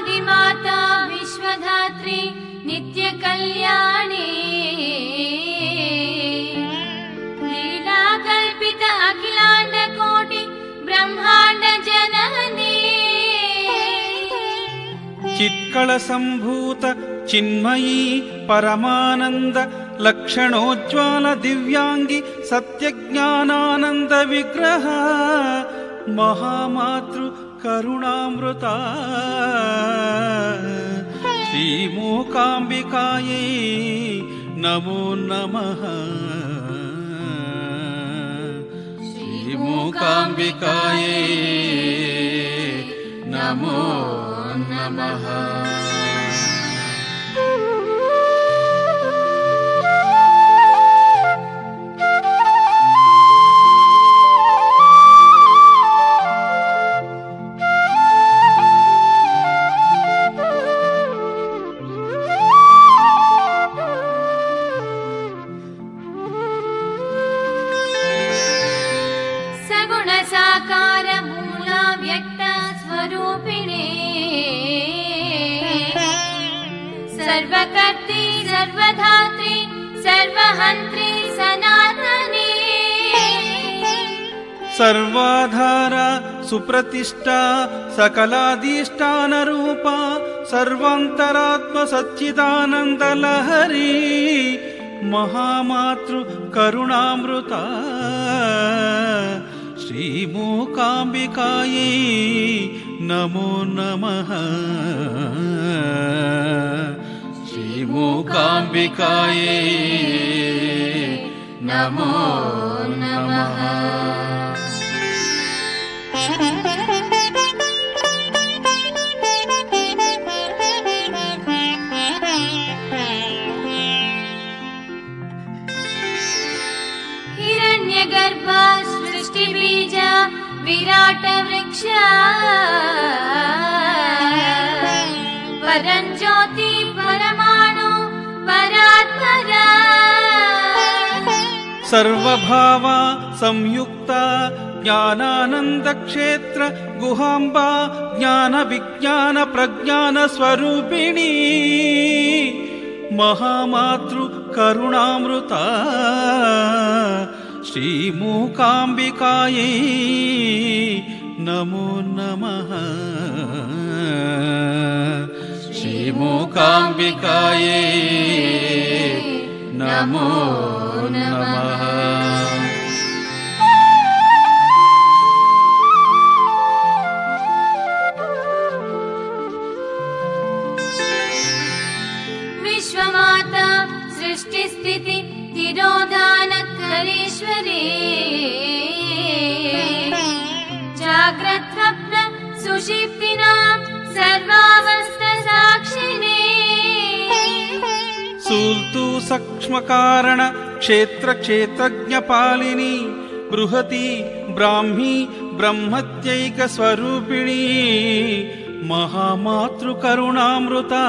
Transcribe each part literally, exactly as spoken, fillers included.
आदिमाता विश्वधात्री नित्य कल्याणी लीला कल्पित अखिलांड कोटि ब्रह्मांड जननी चित्कल संभूत चिन्मयी परमानंद लक्षणोज्ज्वल दिव्यांगी सत्यज्ञानानंद विग्रह महामातृ करुणामृता श्रीमूकाम्बिकायै नमो नमः। श्रीमूकाम्बिकायै नमो नमः। साकार मूला व्यक्त स्वरूपिणे सर्वकर्त्री सर्वधात्री सर्वहन्त्री सनातनी सर्वाधारा सुप्रतिष्ठा सकलाधिष्ठान रूपा सर्वान्तरात्म सच्चिदानंद लहरी महामातृ करुणामृता श्रीमूकाम्बिकायै नमो नमः। श्रीमूकाम्बिकायै नमो नमः। हिरण्यगर्भा सृष्टिबीज विराट वृक्ष परञ्ज्योति परमाणु परात्परा सर्वभावा संयुक्ता ज्ञानानंद क्षेत्र गुहांबा ज्ञान विज्ञान प्रज्ञान स्वरूपिणी महामातृ करुणामृता श्रीमूकाम्बिकायै नमो नमः। श्रीमूकाम्बिकायै नमो नमः। विश्वमाता सृष्टि स्थिति तिरोधानकरीश्वरी जाग्रत् स्वप्न सुषुप्तीनां सर्वावस्था साक्षिणी सूर्तु सूक्ष्म कारण क्षेत्र क्षेत्रज्ञ पालिनी बृहती ब्राह्मी ब्रह्मत्यैक स्वरूपिणी महामातृ करुणामृता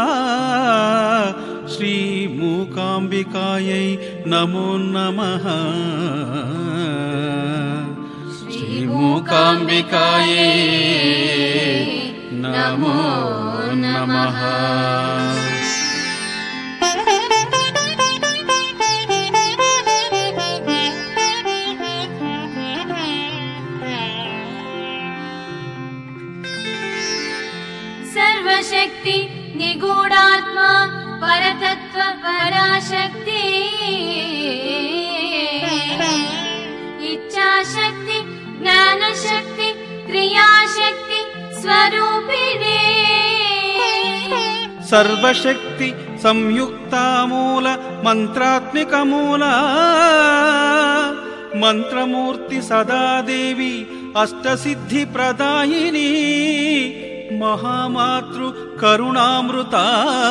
श्रीमूकाम्बिकायै नमो नमः। श्रीमूकाम्बिकायै नमो नमः। सर्वशक्ति निगूढ़ात्मा परतत्व पराशक्ति इच्छाशक्ति ज्ञानशक्ति क्रियाशक्ति स्वरूपिणी सर्वशक्ति संयुक्ता मूल मंत्रात्मिक मूला मंत्रमूर्ति सदा देवी अष्टसिद्धि प्रदायिनी महामातृ करुणामृता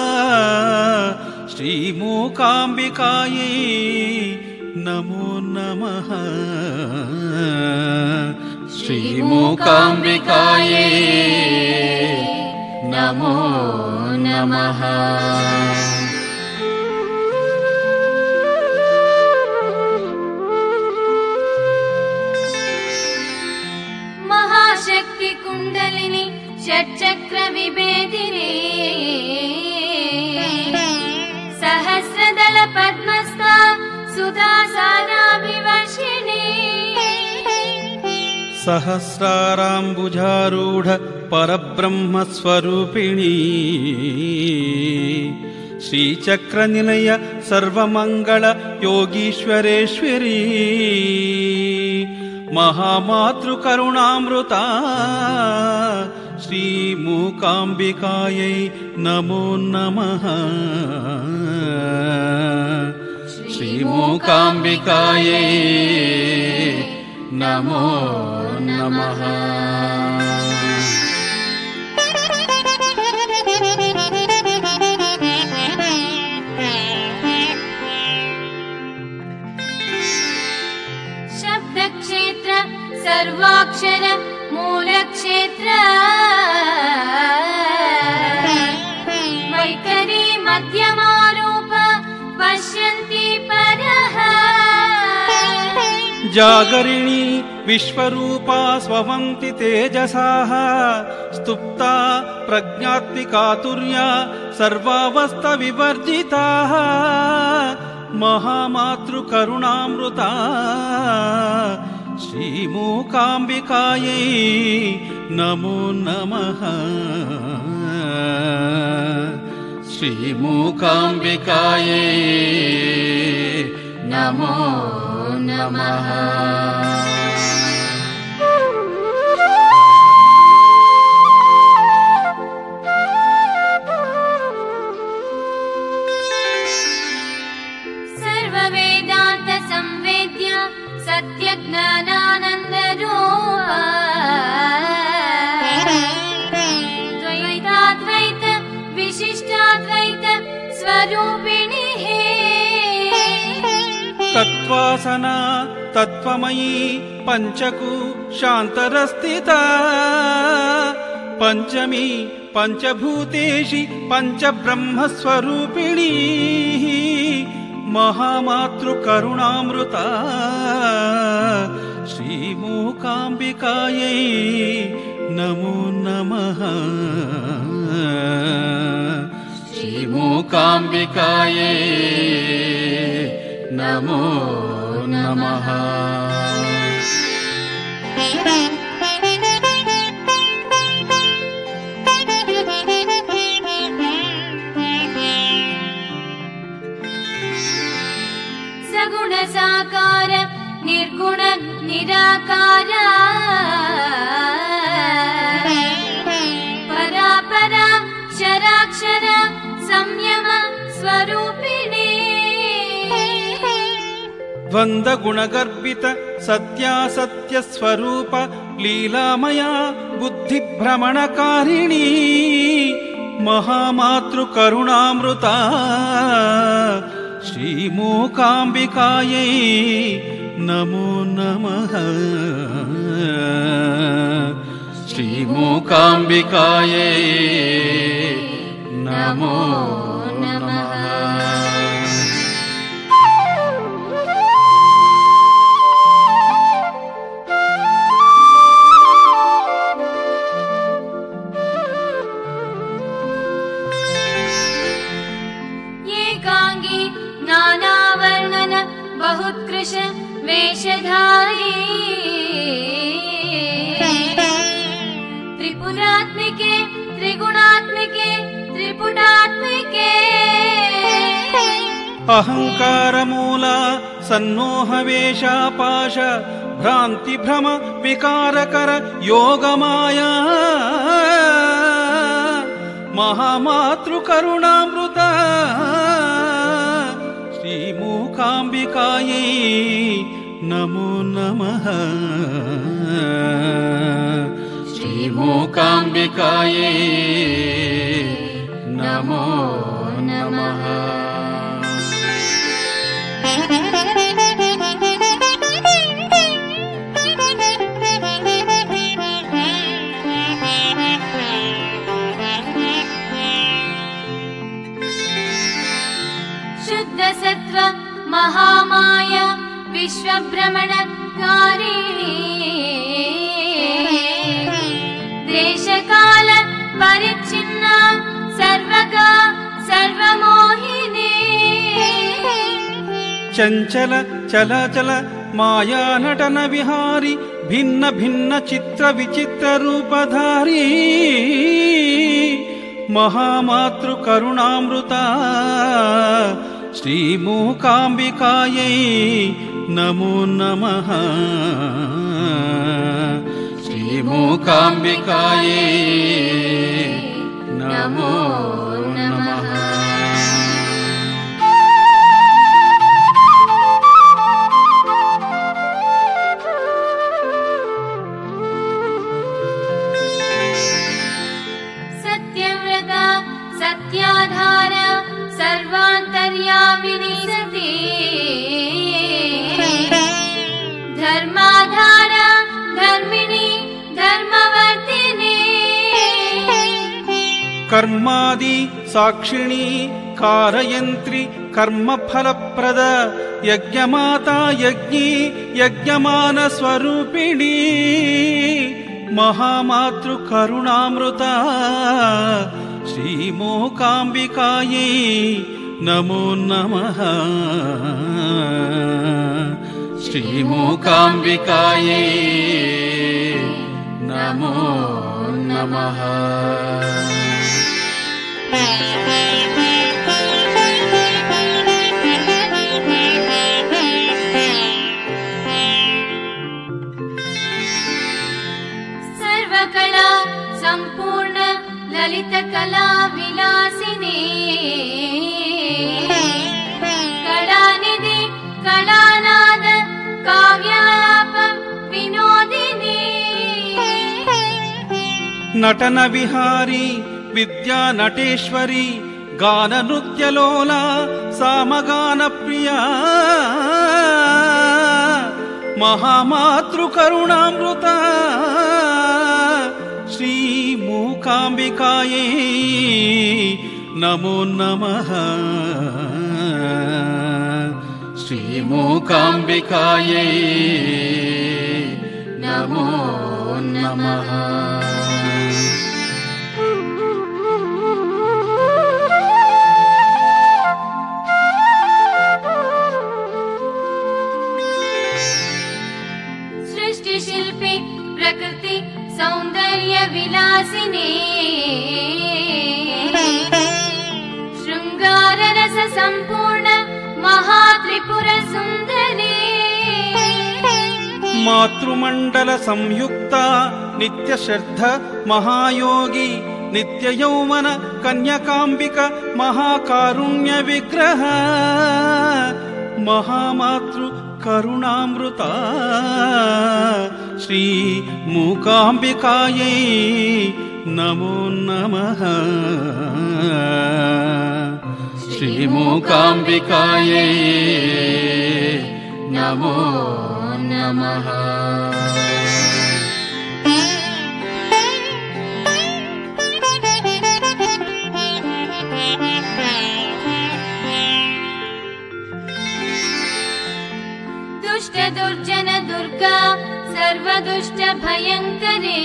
श्रीमूकाम्बिकायै नमो नमः। श्रीमूकाम्बिकायै नमो नमः। महाशक्ति कुंडलिनी षट्चक्र विभेदिने सहस्रदल पद्मस्था सुधा साराभिवर्षिणे सहस्राराम्बुजारूढ परब्रह्मस्वरूपिणी श्रीचक्रनिलय सर्वमङ्गल योगीश्वरेश्वरी महामातृकरुणामृता श्रीमूकाम्बिकायै नमो नमः। श्रीमूकाम्बिकायै नमो नमः। शब्दक्षेत्र सर्वाक्षर मूलक्षेत्र वैखरी मध्यमारूप पश्यन्ति परः जागरिणी विश्वरूपा स्ववन्ति तेजसाः स्तुप्ता प्रज्ञात्मिकातुर्या सर्वावस्थविवर्जिताः महामातृकरुणामृता श्रीमूकाम्बिकायै नमो नमः। श्रीमूकाम्बिकायै नमो नमः। सर्ववेदान्त संवेद्य सत्यज्ञानानन्दरूपा द्वैताद्वैत विशिष्टाद्वैत स्वरूपिणी तत्त्वासना तत्त्वमयी पञ्चकु शान्तरस्थिता पञ्चमी पञ्चभूतेषि पञ्चब्रह्मस्वरूपिणी महामातृकरुणामृता श्रीमूकाम्बिकायै नमो नमः। श्रीमूकाम्बिकायै नमो नमः। सगुण साकार निर्गुण निराकार परापरा शराक्षर संयम स्वरूपिणी द्वन्द्वगुणगर्भित सत्यासत्य स्वरूप लीलामया बुद्धिभ्रमणकारिणी महामातृकरुणामृता श्रीमूकाम्बिकायै नमो नमः। श्रीमूकाम्बिकायै नमो नमः। एकांगी नानावर्णन बहुत्कृश वेशधारी त्रिपुरात्मिके त्रिगुणात्मिके त्रिपुटात्मिके अहङ्कारमूला सन्मोहवेशापाश भ्रान्तिभ्रम विकारकर योगमाया महामातृकरुणामृता श्रीमूकाम्बिकायै नमो नमः। श्रीमूकाम्बिकायै नमो नमः। शुद्ध सत्व महामाया विश्वभ्रमणकारिणी देशकाल ಪರಿಚ್ಛಿನ್ನ ಸರ್ವಗ ಸರ್ವಮೋಹಿನಿ ಚಂಚಲ ಚಲಚಲ ಮಾಯಾ ನಟನ ವಿಹಾರಿ ಭಿನ್ನ ಭಿನ್ನ ಚಿತ್ರ ವಿಚಿತ್ರ ರೂಪಧಾರಿ ಮಹಾಮಾತೃ ಕರುಣಾಮೃತ ಶ್ರೀ ಮೂಕಾಂಬಿಕಾಯೈ ನಮೋ ನಮಃ. ಶ್ರೀ ಮೂಕಾಂಬಿಕಾಯೈ ನಮೋ ನಮಃ. ಸತ್ಯವ್ರತ ಸತ್ಯಾಧಾರ ಸರ್ವಾಂತರ್ಯಾಮಿನಿ ಸತಿ ಧರ್ಮಾಧಾರ ಧರ್ಮಿಣಿ ಧರ್ಮವರ್ತಿನಿ ಕರ್ಮಾದಿ ಸಾಕ್ಷಿಣಿ ಕಾರಯಂತ್ರಿ ಕರ್ಮಫಲಪ್ರದ ಯಜ್ಞಮಾತಾ ಯಜ್ಞಿ ಯಜ್ಞಮಾನ ಸ್ವರೂಪಿಣಿ ಮಹಾಮಾತೃ ಕರುಣಾಮೃತ ಶ್ರೀ ಮೂಕಾಂಬಿಕಾಯೈ ನಮೋ ನಮಃ. ಶ್ರೀ ಮೂಕಾಂಬಿಕಾಯೈ ನಮೋ ನಮಃ. ಸರ್ವಕಲಾ ಸಂಪೂರ್ಣ ಲಲಿತ ಕಲಾ ವಿಲಾಸಿನಿ ಕಲಾನಿಧಿ ಕಲಾನಾದ ಕಾವ್ಯಾಲಾಪ ವಿನೋದಿನಿ ನಟನ ವಿಹಾರಿ ವಿದ್ಯಾ ನಟೇಶ್ವರಿ ಗಾನ ನೃತ್ಯಲೋಲ ಸಾಮಗಾನ ಪ್ರಿಯ ಮಹಾಮಾತೃ ಕರುಣಾಮೃತ ಶ್ರೀ ಮೂಕಾಂಬಿಕಾಯೈ ನಮೋ ನಮಃ. ಶ್ರೀ ಮೂಕಾಂಬಿಕಾಯೈ ನಮೋ ನಮಃ. ಸೃಷ್ಟಿ ಶಿಲ್ಪಿ ಪ್ರಕೃತಿ ಸೌಂದರ್ಯ ವಿಲಾಸಿನಿ ಶೃಂಗಾರ ರಸ ಸಂಪೂರ್ಣ ಮಹಾತ್ರಿಪುರ ಸುಂದರಿ ಮಾತೃಮಂಡಲ ಸಂಯುಕ್ತ ನಿತ್ಯ ಶ್ರದ್ಧ ಮಹಾಯೋಗಿ ನಿತ್ಯ ಯೌವನ ಕನ್ಯಕಾಂಬಿಕ ಮಹಾಕಾರುಣ್ಯ ವಿಗ್ರಹ ಮಹಾಮಾತೃ ಕರುಣಾಮೃತ ಶ್ರೀ ಮೂಕಾಂಬಿಕಾಯೈ ನಮೋ ನಮಃ. ಶ್ರೀ ಮೂಕಾಂಬಿಕಾಯೈ ನಮೋ ನಮಃ. ದುಷ್ಟ ದುರ್ಜನ ದುರ್ಗಾ ಸರ್ವದುಷ್ಟ ಭಯಂಕರೇ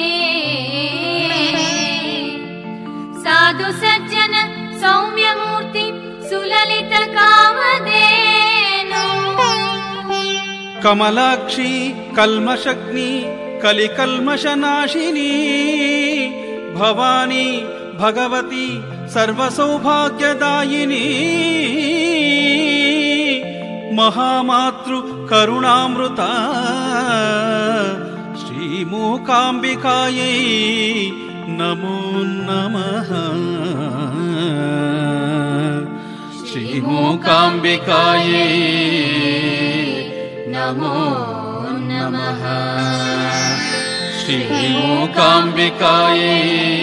ಸಾಧು ಸಜ್ಜನ ಸೌಮ್ಯ ಮೂರ್ತಿ ಸುಲಲಿತ ಕಾಮಧೇನು ಕಮಲಾಕ್ಷಿ ಕಲ್ಮಷಗ್ನಿ ಕಲಿಕಲ್ಮಷನಾಶಿನಿ ಭವಾನಿ ಭಗವತಿ ಸರ್ವಸೌಭಾಗ್ಯದಾಯಿನಿ ಮಹಾಮಾತೃ ಕರುಣಾಮೃತ ಶ್ರೀ ಮೂಕಾಂಬಿಕಾಯೈ ನಮೋ ನಮಃ. ಶ್ರೀ ಮೂಕಾಂಬಿಕಾಯೈ ನಮೋ ನಮಃ. ಶ್ರೀ ಮೂಕಾಂಬಿಕಾಯೈ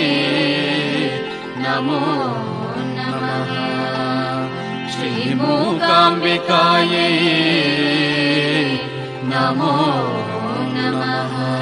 ನಮೋ ನಮಃ. ಶ್ರೀ ಮೂಕಾಂಬಿಕಾಯೈ ನಮೋ ನಮಃ.